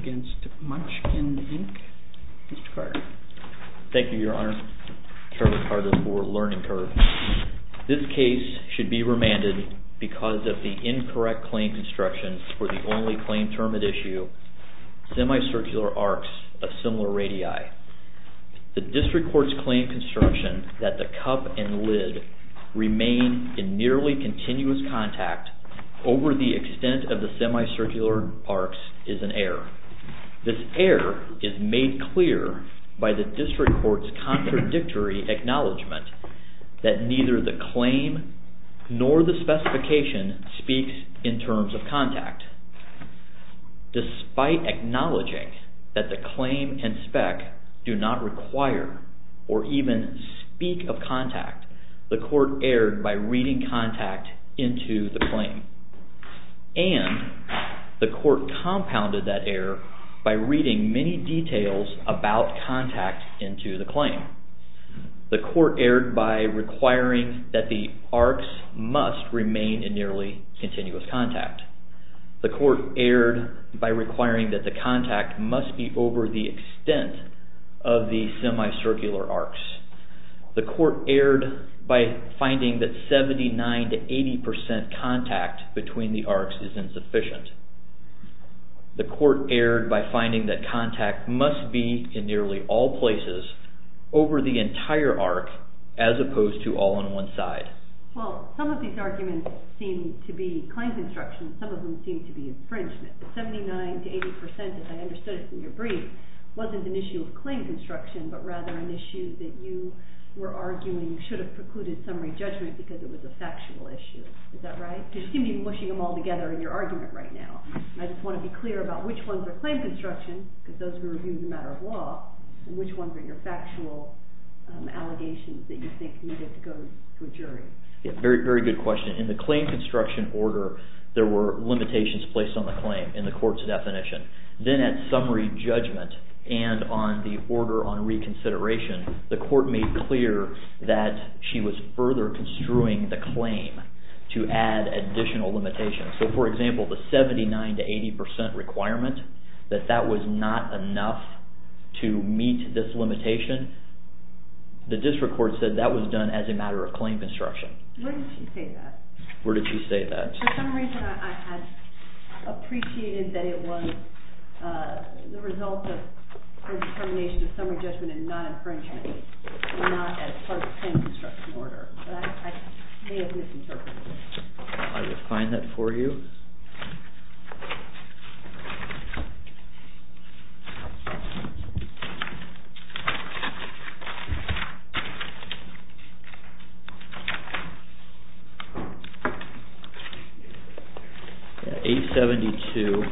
against Munchkin, Inc. Mr. Carter. Thank you, Your Honor. Trevor Carter for Learning Curve. This case should be remanded because of the incorrect claim construction for the only claim term at issue, semicircular arcs of similar radii. The district court's claim construction that the cup and lid remain in nearly continuous contact over the extent of the semicircular arcs is an error. This error is made clear by the district court's contradictory acknowledgement that neither the claim nor the specification speaks in terms of contact. Despite acknowledging that the claim and spec do not require or even speak of contact, the court erred by reading contact into the claim. And the court compounded that error by reading many details about contact into the claim. The court erred by requiring that the arcs must remain in nearly continuous contact. The court erred by requiring that the contact must be over the extent of the semicircular arcs. The court erred by finding that 79 to 80% contact between the arcs is insufficient. The court erred by finding that contact must be in nearly all places over the entire arc as opposed to all on one side. Well, some of these arguments seem to be claim construction, some of them seem to be infringement. The 79 to 80%, as I understood it from your brief, wasn't an issue of claim construction, but rather an issue that you were arguing should have precluded summary judgment because it was a factual issue. Is that right? Because you seem to be mushing them all together in your argument right now. And I just want to be clear about which ones are claim construction, because those were reviewed as a matter of law, and which ones are your factual allegations that you think needed to go to a jury. Yeah, very, very good question. In the claim construction order, there were limitations placed on the claim in the court's definition. Then at summary judgment and on the order on reconsideration, the court made clear that she was further construing the claim to add additional limitations. So for example, the 79 to 80% requirement, that was not enough to meet this limitation, the district court said that was done as a matter of claim construction. Where did she say that? Where did she say that? For some reason I had appreciated that it was the result of her determination of summary judgment and non-infringement, and not as part of the claim construction order. But I may have misinterpreted it. I will find that for you. Yeah, 872.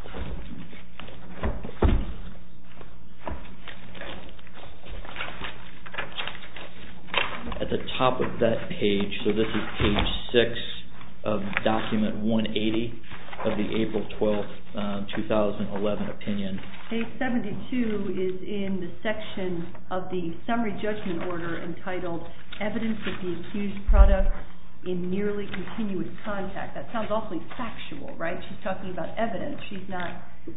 At the top of that page, so this is page 6 of document 180 of the April 12th, 2011 opinion. Page 72 is in the section of the summary judgment order entitled Evidence of the Accused Product in Nearly Continuous Contact. That sounds awfully factual, right? She's talking about evidence. She's not...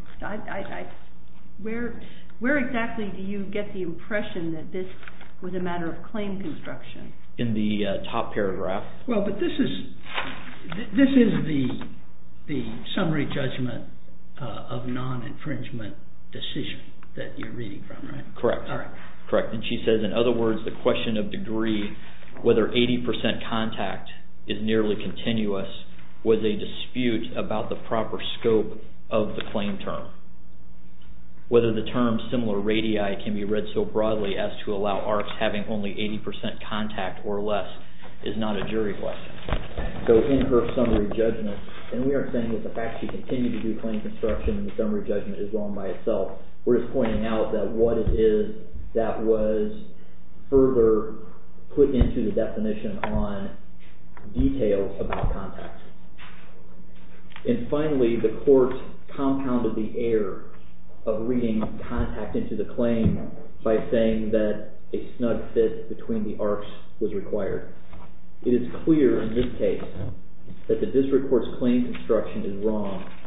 Where exactly do you get the impression that this was a matter of claim construction? In the top paragraph. Well, but this is the summary judgment of non-infringement decision that you're reading from, right? Correct. All right. Correct. And she says, in other words, the question of degree, whether 80% contact is nearly continuous, was a dispute about the proper scope of the claim term. Whether the term similar radii can be read so broadly as to allow arcs having only 80% contact or less is not a jury question. So in her summary judgment, and we aren't saying that the fact she continued to do claim construction in the summary judgment is wrong by itself. We're just pointing out that what it is that was further put into the definition on details about contact. And finally, the court compounded the error of reading contact into the claim by saying that a snug fit between the arcs was required. It is clear in this case that the district court's claim construction is wrong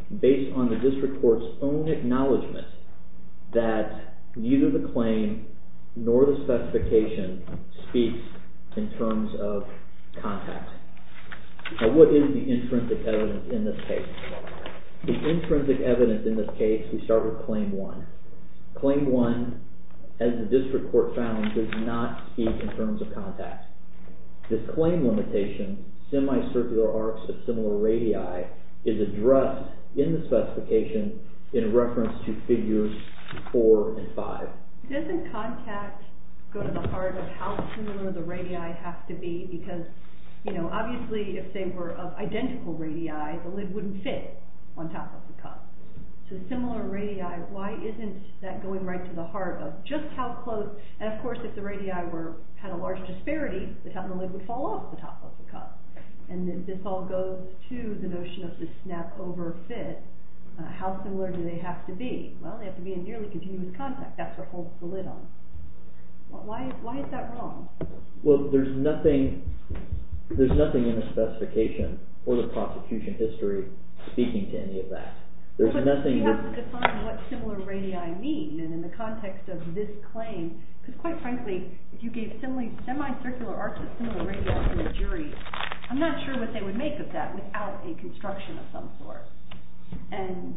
based on the district court's own acknowledgement that neither the claim nor the specification speaks in terms of contact. Now, what is the intrinsic evidence in this case? The intrinsic evidence in this case, we start with Claim 1. Claim 1, as the district court found, does not speak in terms of contact. This claim limitation, semicircular arcs of similar radii, is addressed in the specification in reference to figures 4 and 5. Doesn't contact go to the heart of how similar the radii have to be? Because, obviously if they were of identical radii, the lid wouldn't fit on top of the cup. So similar radii, why isn't that going right to the heart of just how close? And of course, if the radii had a large disparity, the top of the lid would fall off the top of the cup. And this all goes to the notion of the snap-over fit. How similar do they have to be? Well, they have to be in nearly continuous contact. That's what holds the lid on. Why is that wrong? Well, there's nothing in the specification or the prosecution history speaking to any of that. There's nothing. You have to define what similar radii mean, and in the context of this claim, because quite frankly, if you gave semicircular arcs of similar radii to a jury, I'm not sure what they would make of that without a construction of some sort. And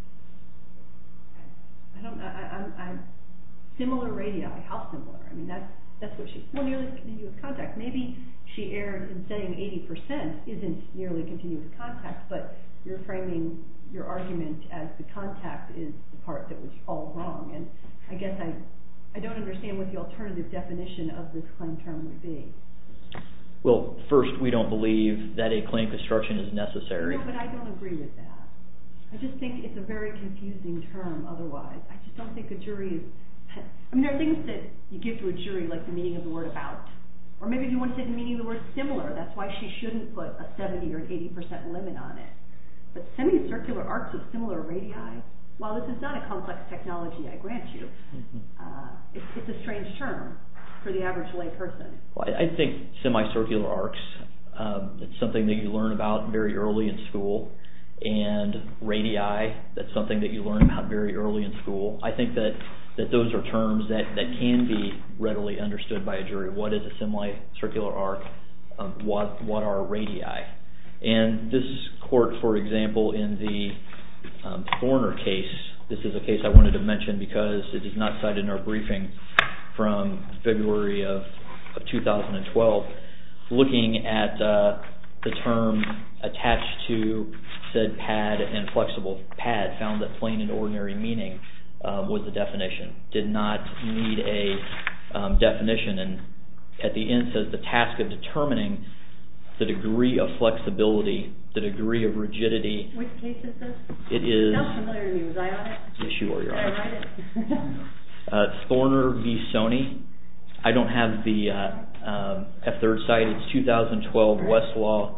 I don't know. I'm similar radii. How similar? I mean, that's what nearly continuous contact. Maybe she erred in saying 80% isn't nearly continuous contact, but you're framing your argument as the contact is the part that was all wrong. And I guess I don't understand what the alternative definition of this claim term would be. Well, first, we don't believe that a claim construction is necessary. No, but I don't agree with that. I just think it's a very confusing term otherwise. I just don't think a jury is... I mean, there are things that you give to a jury, like the meaning of the word about. Or maybe if you want to say the meaning of the word similar, that's why she shouldn't put a 70 or an 80% limit on it. But semicircular arcs of similar radii, while this is not a complex technology, I grant you, it's a strange term for the average lay person. Well, I think semicircular arcs, it's something that you learn about very early in school. And radii, that's something that you learn about very early in school. I think that those are terms that can be readily understood by a jury. What is a semicircular arc? What are radii? And this court, for example, in the Thorner case, this is a case I wanted to mention because it is not cited in our briefing from February of 2012, looking at the term attached to said pad and flexible pad, found that plain and ordinary meaning was the definition. Did not need a definition, and at the end says the task of determining the degree of flexibility, the degree of rigidity. Which case is this? It is... Sounds familiar to me. Was I on it? Yes, you are. Did I write it? Thorner v. Sony. I don't have the F3rd site. It's 2012 Westlaw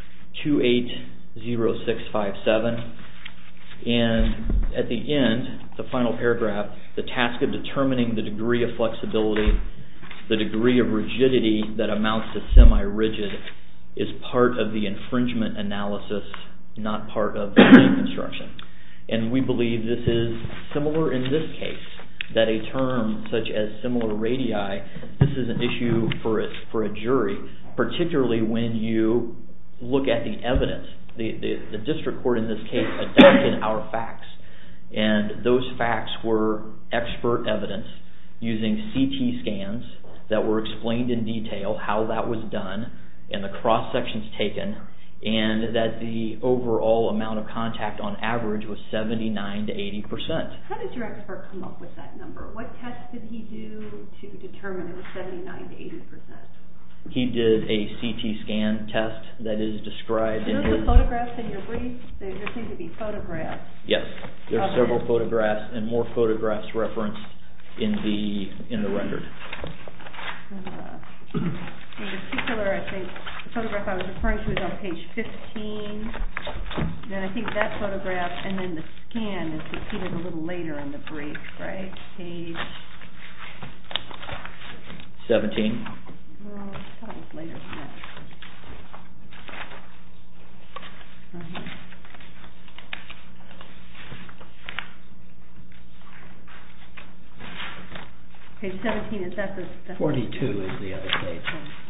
280657. And at the end, the final paragraph, the task of determining the degree of flexibility, the degree of rigidity that amounts to semi-rigid is part of the infringement analysis, not part of the claim construction. And we believe this is similar in this case, that a term such as similar radii, this is an issue for a jury, particularly when you look at the evidence. The district court in this case adopted our facts, and those facts were expert evidence using CT scans that were explained in detail how that was done and the cross-sections taken, and that the overall amount of contact on average was 79 to 80%. How did your expert come up with that number? What test did he do to determine it was 79 to 80%? He did a CT scan test that is described in his... the photographs in your brief? There seem to be photographs. Yes, there are several photographs and more photographs referenced in the record. In particular, I think the photograph I was referring to is on page 15. Then I think that photograph and then the scan is repeated a little later in the brief, right? Page 17. Well, I thought it was later than that. Page 17, is that the... 42 is the other page.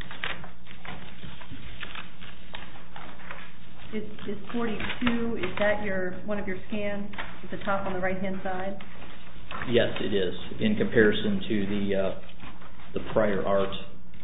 Is 42, is that one of your scans at the top on the right-hand side? Yes, it is, in comparison to the prior art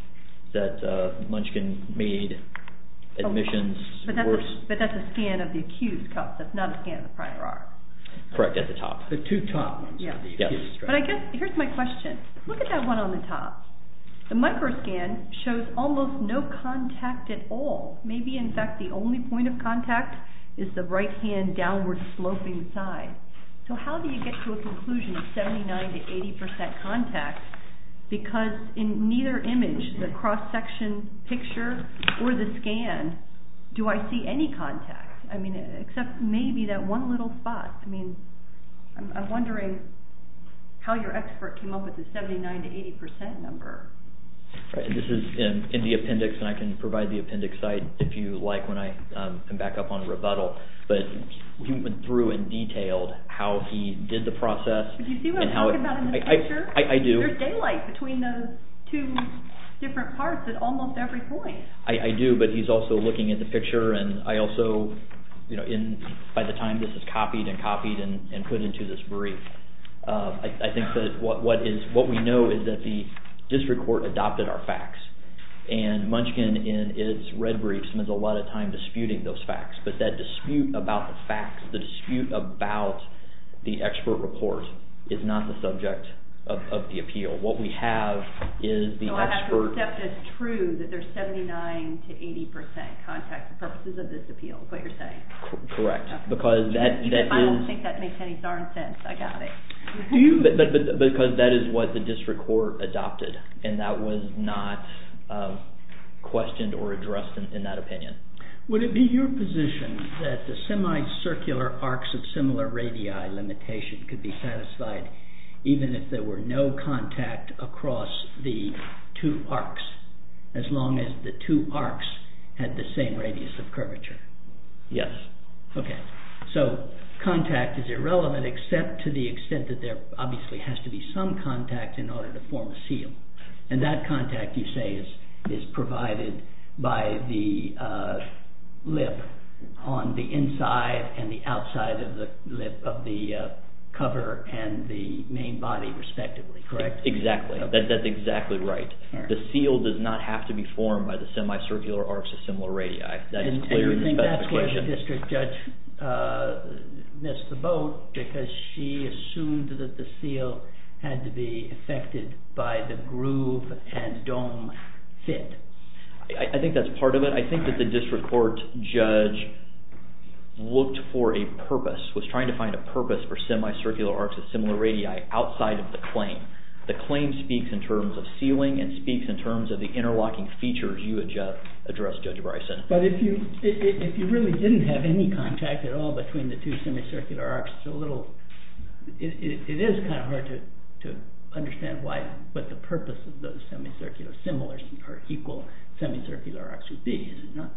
that Munchkin made admissions worse. But that's a scan of the accused cups. That's not a scan of the prior art. Correct, at the top. The two top ones are the accused. But I guess, here's my question. Look at that one on the top. The microscan shows almost no contact at all. Maybe, in fact, the only point of contact is the right-hand downward sloping side. So how do you get to a conclusion of 79 to 80% contact? Because in neither image, the cross-section picture or the scan, do I see any contact? I mean, except maybe that one little spot. I mean, I'm wondering how your expert came up with the 79 to 80% number. Right, and this is in the appendix, and I can provide the appendix site if you like when I come back up on rebuttal. But he went through and detailed how he did the process. Do you see what I'm talking about in this picture? I do. There's daylight between those two different parts at almost every point. I do, but he's also looking at the picture, and I also, by the time this is copied and put into this brief, I think that what we know is that the district court adopted our facts, and Munchkin in its red brief spends a lot of time disputing those facts. But that dispute about the facts, the dispute about the expert report, is not the subject of the appeal. What we have is the expert... So I have to accept as true that there's 79 to 80% contact for purposes of this appeal, is what you're saying? Correct, okay. Because that is... I don't think that makes any darn sense. I got it. But because that is what the district court adopted, and that was not questioned or addressed in that opinion. Would it be your position that the semicircular arcs of similar radii limitation could be satisfied even if there were no contact across the two arcs, as long as the two arcs had the same radius of curvature? Yes. Okay. So contact is irrelevant except to the extent that there obviously has to be some contact in order to form a seal. And that contact, you say, is provided by the lip on the inside and the outside of the lip of the cover and the main body, respectively, correct? Exactly. Okay. That's exactly right. Right. The seal does not have to be formed by the semicircular arcs of similar radii. That is clear in the specification. And you think that's where the district judge missed the boat, because she assumed that the seal had to be affected by the groove and dome fit? I think that's part of it. I think that the district court judge looked for a purpose, was trying to find a purpose for semicircular arcs of similar radii outside of the claim. The claim speaks in terms of sealing and speaks in terms of the interlocking features you addressed, Judge Bryson. But if you really didn't have any contact at all between the two semicircular arcs, it's a little, it is kind of hard to understand what the purpose of those semicircular, similar or equal semicircular arcs would be, is it not?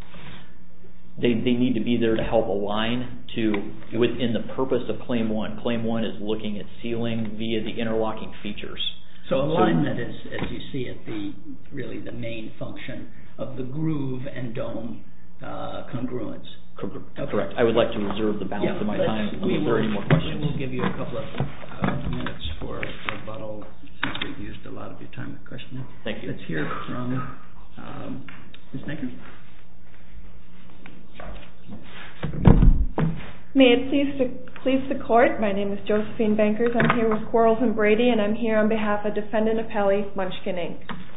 They need to be there to help align within the purpose of Claim 1. Claim 1 is looking at sealing via the interlocking features. So alignment is, as you see it, really the main function of the groove and dome congruence. Correct. I would like to reserve the balance of my time. Are there any more questions? We'll give you a couple of minutes for rebuttal, since we've used a lot of your time with questioning. Thank you. Let's hear from Ms. Necker. May it please the court, my name is Josephine Bankers. I'm here with Quarles and Brady, and I'm here on behalf of Defendant Appellee Munchkin Inc.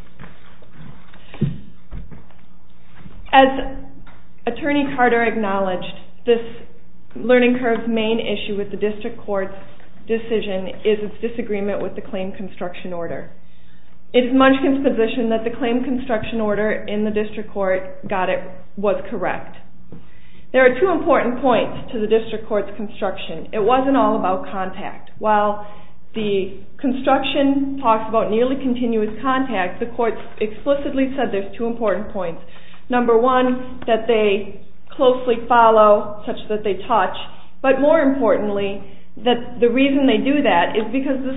As Attorney Carter acknowledged, this learning curve's main issue with the district court's decision is its disagreement with the claim construction order. It is Munchkin's position that the claim construction order in the district court was correct. There are two important points to the district court's construction. It wasn't all about contact. While the construction talks about nearly continuous contact, the court explicitly said there's two important points. Number one, that they closely follow such that they touch, but more importantly, that the reason they do that is because this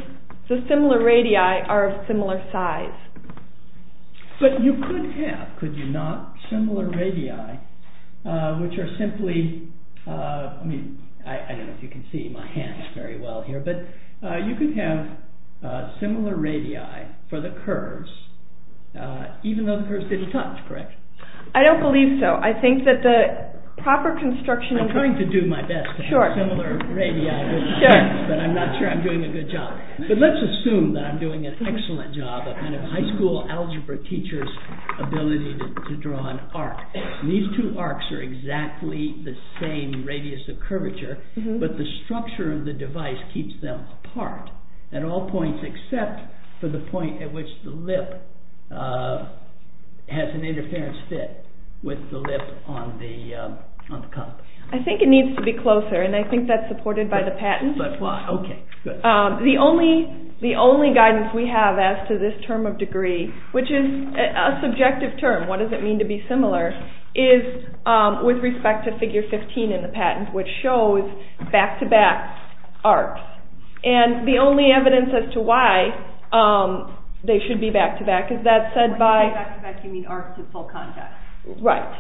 So similar radii are of similar size. But you could you not, similar radii, which are simply, I don't know if you can see my hands very well here, but you could have similar radii for the curves, even though the curves didn't touch, correct? I don't believe so. I think that the proper construction... I'm trying to do my best to Sure. have similar radii with my Sure. hands, but I'm not sure I'm doing a good job. But let's assume that I'm doing an excellent job, a kind of high school algebra teacher's ability to draw an arc. And these two arcs are exactly the same radius of curvature, but the structure of the device keeps them apart at all points except for the point at which the lip has an interference fit with the lip on the cup. I think it needs to be closer, and I think that's supported by the patent. But why? Okay, good. The only guidance we have as to this term of degree, which is a subjective term, what does it mean to be similar, is with respect to figure 15 in the patent, which shows back-to-back arcs. And the only evidence as to why they should be back-to-back is that said by... When you say back-to-back, you mean arcs in full contact. Right.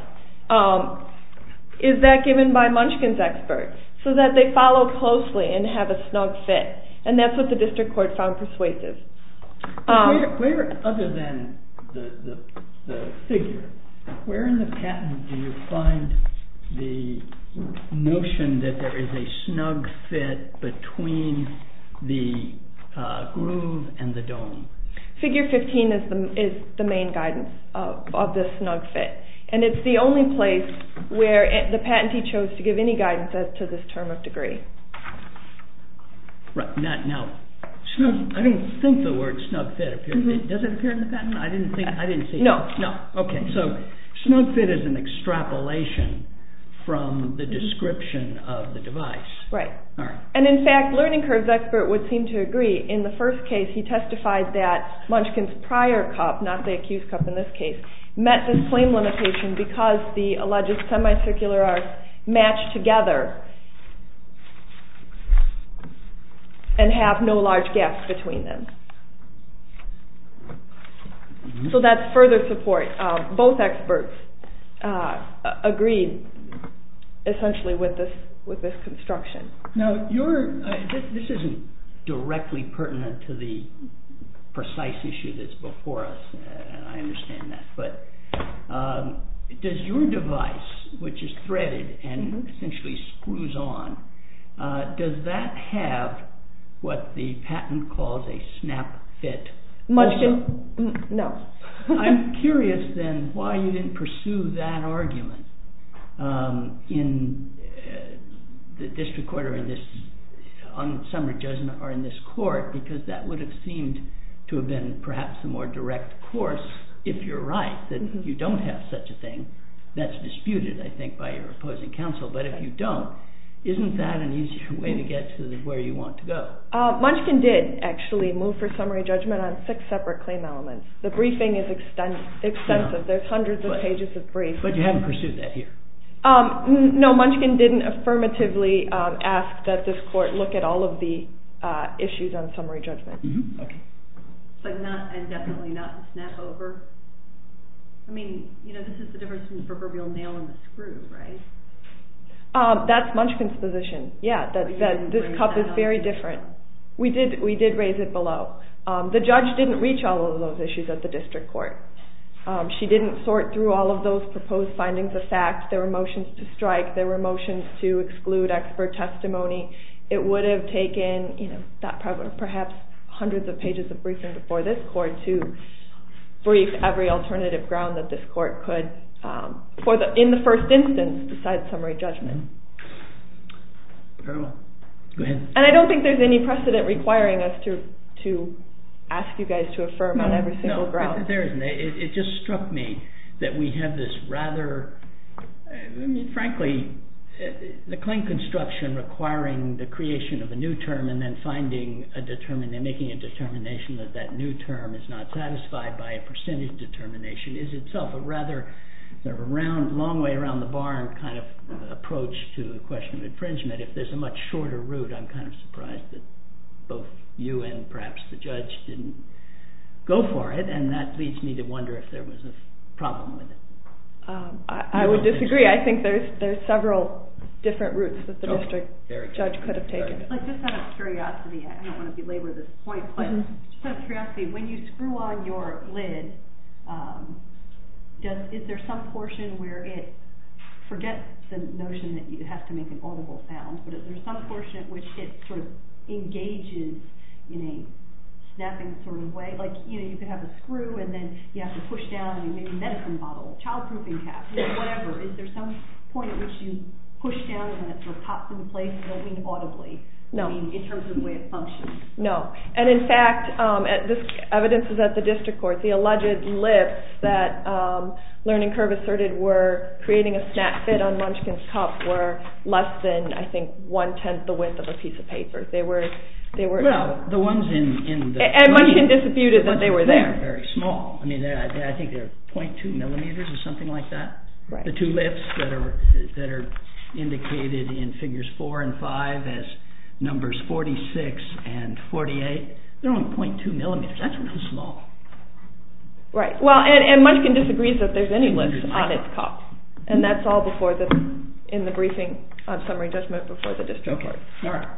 Is that given by Munchkin's expert, so that they follow closely and have a snug fit. And that's what the district court found persuasive. Where, other than the figure, where in the patent do you find the notion that there is a snug fit between the groove and the dome? Figure 15 is the main guidance of this snug fit. And it's the only place where the patentee chose to give any guidance as to this term of degree. Right. Now, snug, I don't think the word snug fit appears. Does it appear in the patent? I didn't see it. No. Okay, so snug fit is an extrapolation from the description of the device. Right. All right. And in fact, Learning Curves expert would seem to agree. In the first case, he testified that Munchkin's prior cup, not the accused cup in this case, met this claim limitation because the alleged semicircular arcs match together and have no large gaps between them. So that's further support. Both experts agreed essentially with this construction. Now, this isn't directly pertinent to the precise issue that's before us, and I understand that, but does your device, which is threaded and essentially screws on, does that have what the patent calls a snap fit? Munchkin, no. I'm curious then why you didn't pursue that argument in the district court or on summary judgment or in this court, because that would have seemed to have been perhaps a more direct course if you're right, that you don't have such a thing. That's disputed, I think, by your opposing counsel, but if you don't, isn't that an easier way to get to where you want to go? Munchkin did actually move for summary judgment on 6 separate claim elements. The briefing is extensive. There's hundreds of pages of brief. But you haven't pursued that here? No, Munchkin didn't affirmatively ask that this court look at all of the issues on summary judgment. Okay. But not, and definitely not the snap over. I mean, this is the difference between the proverbial nail and the screw, right? That's Munchkin's position. Yeah, that this cup is very different. We did raise it below. The judge didn't reach all of those issues at the district court. She didn't sort through all of those proposed findings of fact. There were motions to strike. There were motions to exclude expert testimony. It would have taken, perhaps hundreds of pages of briefing before this court to brief every alternative ground that this court could, in the first instance, decide summary judgment. Very well. Go ahead. And I don't think there's any precedent requiring us to ask you guys to affirm on every single ground. No, there isn't. It just struck me that we have this rather, frankly, the claim construction requiring the creation of a new term and then making a determination that new term is not satisfied by a percentage determination is itself a rather long way around the barn kind of approach to the question of infringement. If there's a much shorter route, I'm kind of surprised that both you and perhaps the judge didn't go for it, and that leads me to wonder if there was a problem with it. I would disagree. I think there's several different routes that the district judge could have taken. Like, just out of curiosity, I don't want to belabor this point, but just out of curiosity, when you screw on your lid, is there some portion where it, forget the notion that you have to make an audible sound, but is there some portion at which it sort of engages in a snapping sort of way? Like, you could have a screw and then you have to push down and maybe medicine bottle, childproofing cap, whatever. Is there some point at which you push down and then it sort of pops into place? I don't mean audibly. No. I mean in terms of the way it functions. No. And in fact, this evidence is at the district court. The alleged lips that Learning Curve asserted were creating a snap fit on Munchkin's cup were less than, I think, 1/10 the width of a piece of paper. They were well, the ones in the and Munchkin disputed that they were there. Very small. I mean, I think they're 0.2 millimeters or something like that. Right. The two lips that are indicated in figures 4 and 5 as numbers 46 and 48, they're only 0.2 millimeters. That's real small. Right. Well, and Munchkin disagrees that there's any lips on its cup, and that's all in the briefing on summary judgment before the district court. All right.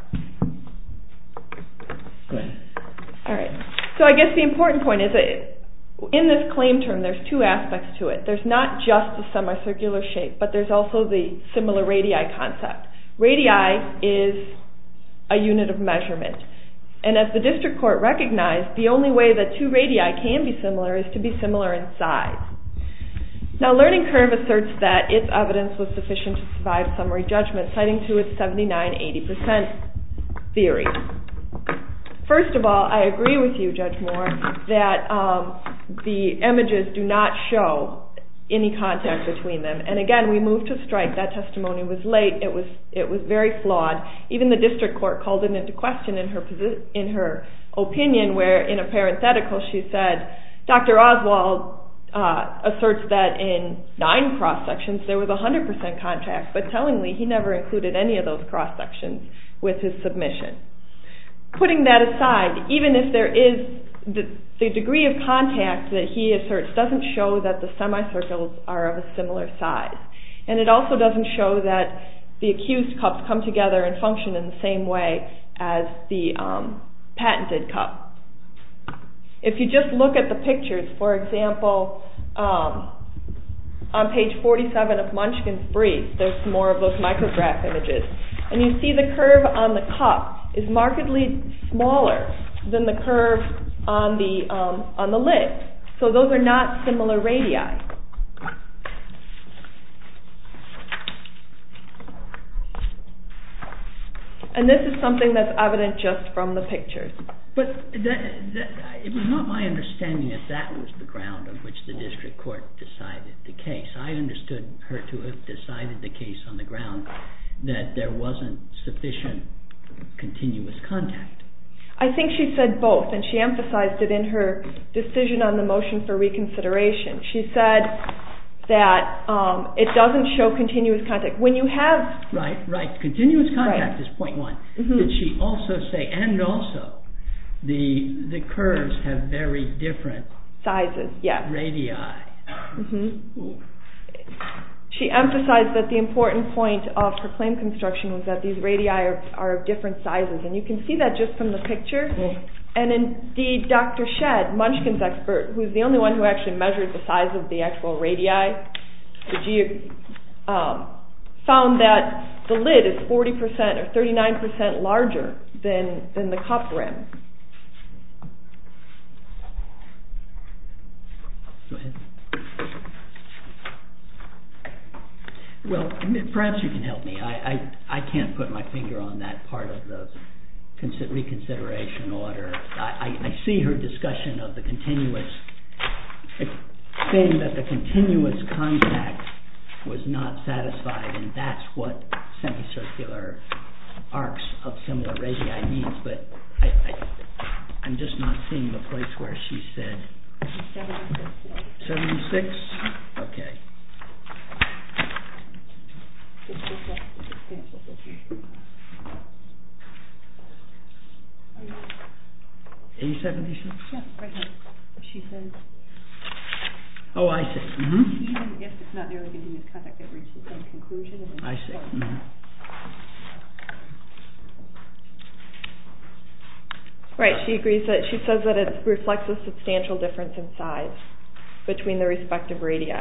Go ahead. All right. So I guess the important point is that in this claim term, there's two aspects to it. There's not just the semicircular shape, but there's also the similar radii concept. Radii is a unit of measurement. And as the district court recognized, the only way that two radii can be similar is to be similar in size. Now, Learning Curve asserts that its evidence was sufficient to survive summary judgment, citing to its 79-80% theory. First of all, I agree with you, Judge Moore, that the images do not show any contact between them. And again, we moved to strike. That testimony was late. It was very flawed. Even the district court called it into question in her opinion, where in a parenthetical she said, Dr. Oswald asserts that in 9 cross-sections there was 100% contact, but tellingly he never included any of those cross-sections with his submission. Putting that aside, even if there is the degree of contact that he asserts doesn't show that the semicircles are of a similar size. And it also doesn't show that the accused cups come together and function in the same way as the patented cup. If you just look at the pictures, for example, on page 47 of Munchkin's brief, there's some more of those micrograph images. And you see the curve on the cup is markedly smaller than the curve on the lid. So those are not similar radii. And this is something that's evident just from the pictures. But it was not my understanding that was the ground on which the district court decided the case. I understood her to have decided the case on the ground that there wasn't sufficient continuous contact. I think she said both, and she emphasized it in her decision on the motion for reconsideration. She said that it doesn't show continuous contact. When you have... Right. Continuous contact is point one. Mm-hmm. Did she also say, and also, the curves have very different... sizes, yes. Radii. Mm-hmm. She emphasized that the important point of her claim construction was that these radii are of different sizes, and you can see that just from the picture. And indeed, Dr. Shedd, Munchkin's expert, who's the only one who actually measured the size of the actual radii, found that the lid is 40% or 39% larger than the cup rim. Go ahead. Well, perhaps you can help me. I can't put my finger on that part of the reconsideration order. I see her discussion of the continuous, saying that the continuous contact was not satisfied, and that's what semicircular arcs of similar radii means, but I'm just not seeing the place where she said 76? Okay. A76? Yeah, right here. She says, Oh, I see. Mm-hmm. even if it's not nearly continuous contact, they've reached the same conclusion. I see. Mm-hmm. Right, she agrees that, she says that it reflects a substantial difference in size between the respective radii.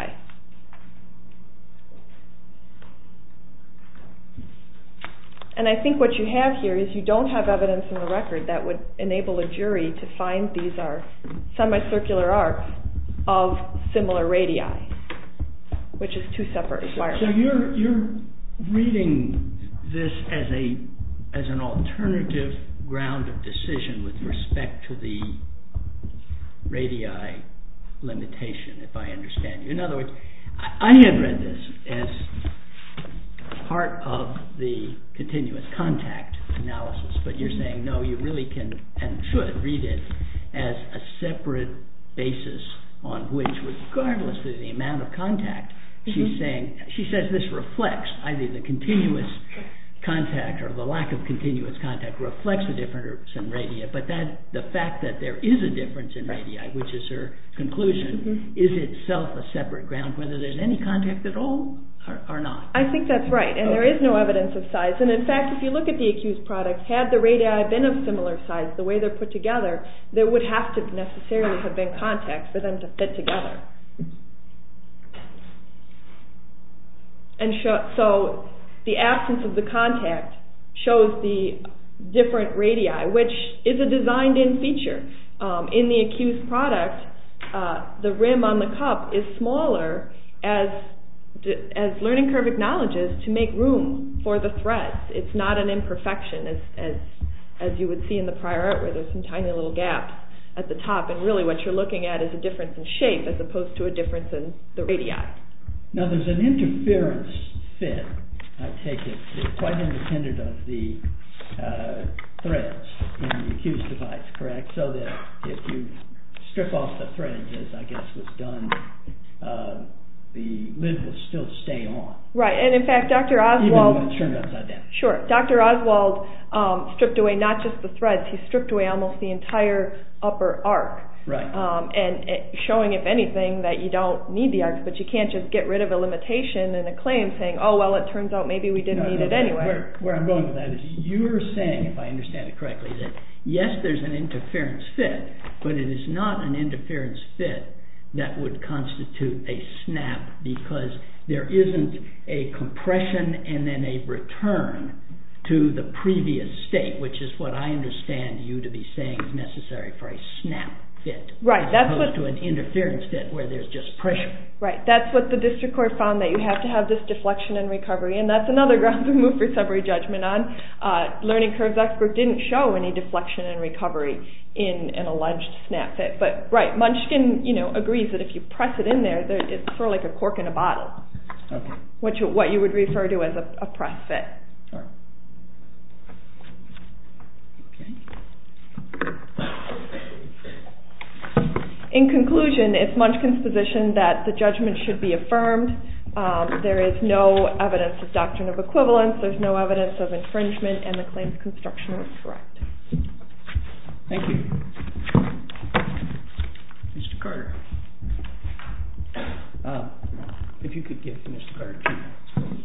And I think what you have here is you don't have evidence in the record that would enable a jury to find these are semicircular arcs of similar radii, which is two separate requirements. So you're reading this as an alternative ground of decision with respect to the radii limitation, if I understand you. In other words, I had read this as part of the continuous contact analysis, but you're saying no, you really can and should read it as a separate basis on which, regardless of the amount of contact, she says this reflects either the continuous contact or the lack of continuous contact reflects a difference in radii, but that the fact that there is a difference in radii, which is her conclusion, is itself a separate ground, whether there's any contact at all or not. I think that's right, and there is no evidence of size. And in fact, if you look at the accused products, had the radii been of similar size, the way they're put together, there would have to necessarily have been contact for them to fit together. And so the absence of the contact shows the different radii, which is a designed-in feature. In the accused product, the rim on the cup is smaller as Learning Curve acknowledges, to make room for the threads. It's not an imperfection as you would see in the prior art where there's some tiny little gaps at the top, and really what you're looking at is a difference in shape as opposed to a difference in the radii. Now there's an interference fit, I take it, quite independent of the threads in the accused device, correct? So that if you strip off the threads, as I guess was done, the lid will still stay on. Right, and in fact, Dr. Oswald... Even when it's turned upside down. Sure. Dr. Oswald stripped away not just the threads, he stripped away almost the entire upper arc. Right. And showing, if anything, that you don't need the arcs, but you can't just get rid of a limitation and a claim saying, oh, well, it turns out maybe we didn't need it anyway. Where I'm going with that is you're saying, if I understand it correctly, that yes, there's an interference fit, but it is not an interference fit that would constitute a snap because there isn't a compression and then a return to the previous state, which is what I understand you to be saying is necessary for a snap fit. Right. As opposed to an interference fit where there's just pressure. Right. That's what the district court found, that you have to have this deflection and recovery, and that's another ground to move for summary judgment on. Learning Curve's expert didn't show any deflection and recovery in an alleged snap fit. But right, Munchkin, agrees that if you press it in there, it's sort of like a cork in a bottle. Okay. What you would refer to as a press fit. All right. Okay. In conclusion, it's Munchkin's position that the judgment should be affirmed. There is no evidence of doctrine of equivalence, there's no evidence of infringement, and the claim's construction was correct. Thank you. Mr. Carter. If you could give Mr. Carter 2 minutes.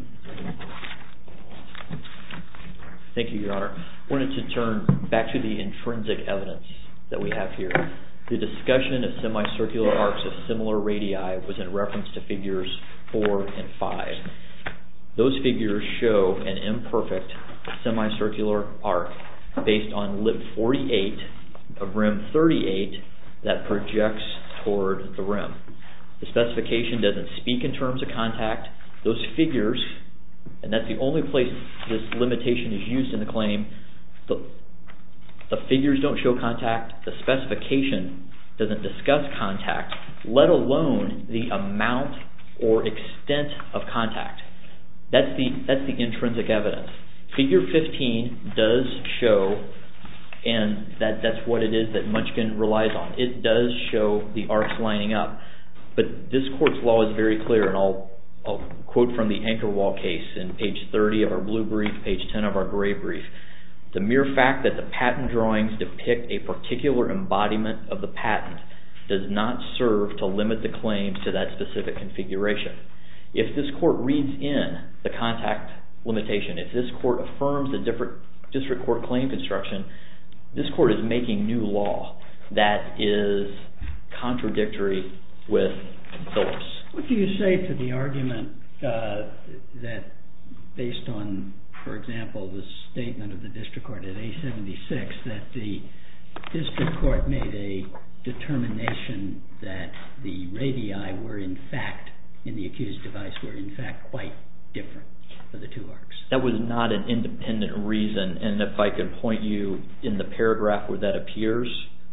Thank you, Your Honor. I wanted to turn back to the intrinsic evidence that we have here. The discussion of semicircular arcs of similar radii was in reference to figures 4 and 5. Those figures show an imperfect semicircular arc based on lip 48 of rim 38 that projects toward the rim. The specification doesn't speak in terms of contact. Those figures, and that's the only place this limitation is used in the claim, the figures don't show contact, the specification doesn't discuss contact, let alone the amount or extent of contact. That's the intrinsic evidence. Figure 15 does show, and that's what it is that Munchkin relies on. It does show the arcs lining up. But this court's law is very clear, and I'll quote from the Anchor Wall case in page 30 of our blue brief, page 10 of our gray brief. The mere fact that the patent drawings depict a particular embodiment of the patent does not serve to limit the claims to that specific configuration. If this court reads in the contact limitation, if this court affirms the district court claim construction, this court is making new law that is contradictory with Phillips. What do you say to the argument that based on, for example, the statement of the district court at A76, that the district court made a determination that the radii were in fact, in the accused device, were in fact quite different for the two arcs? That was not an independent reason, and if I could point you in the paragraph where that appears,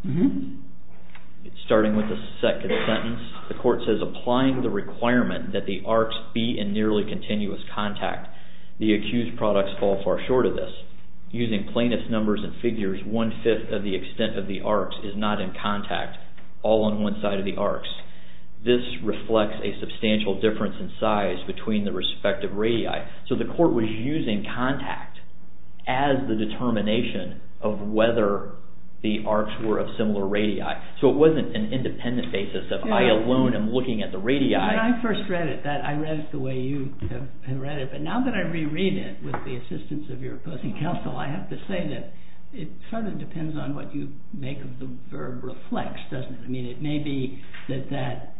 starting with the second sentence, the court says, applying the requirement that the arcs be in nearly continuous contact, the accused products fall far short of this. Using plaintiff's numbers and figures, 1/5 of the extent of the arcs is not in contact, all on one side of the arcs. This reflects a substantial difference in size between the respective radii. So the court was using contact as the determination of whether the arcs were of similar radii. So it wasn't an independent basis of I alone am looking at the radii. When I first read it, I read it the way you have read it, but now that I reread it with the assistance of your opposing counsel, I have to say that it sort of depends on what you make of the verb reflects, doesn't it? I mean, it may be that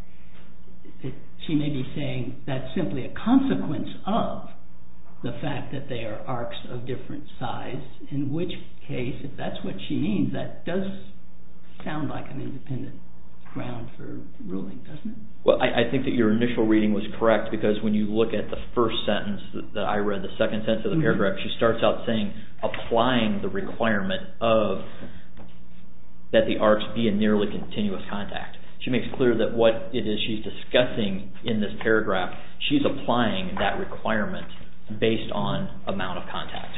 she may be saying that's simply a consequence of the fact that they are arcs of different size, in which case, if that's what she means, that does sound like an independent ground for ruling, doesn't it? Well, I think that your initial reading was correct, because when you look at the first sentence that I read, the second sentence of the paragraph, she starts out saying, applying the requirement of that the arcs be in nearly continuous contact. She makes clear that what it is she's discussing in this paragraph, she's applying that requirement based on amount of contact.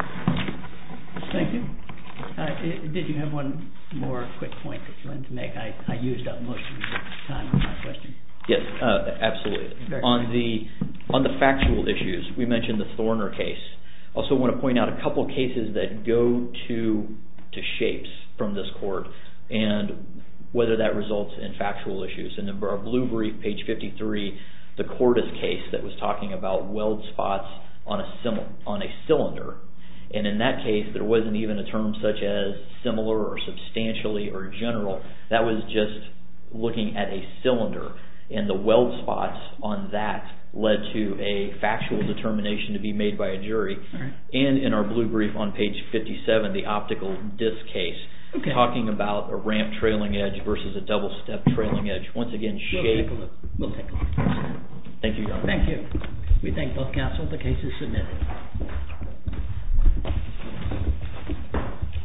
Thank you. Did you have one more quick point that you wanted to make? I used up most of the time on my question. Yes, absolutely. On the factual issues, we mentioned the Thorner case. Also want to point out a couple of cases that go to shapes from this court, and whether that results in factual issues. In our blue brief, page 53, the Cordis case that was talking about weld spots on a cylinder. And in that case, there wasn't even a term such as similar or substantially or general. That was just looking at a cylinder. And the weld spots on that led to a factual determination to be made by a jury. Right. And in our blue brief on page 57, the optical disc case, talking about a ramp trailing edge versus a double step trailing edge. Once again, shape. We'll take a look. Thank you, Your Honor. Thank you. We thank both counsel. The case is submitted.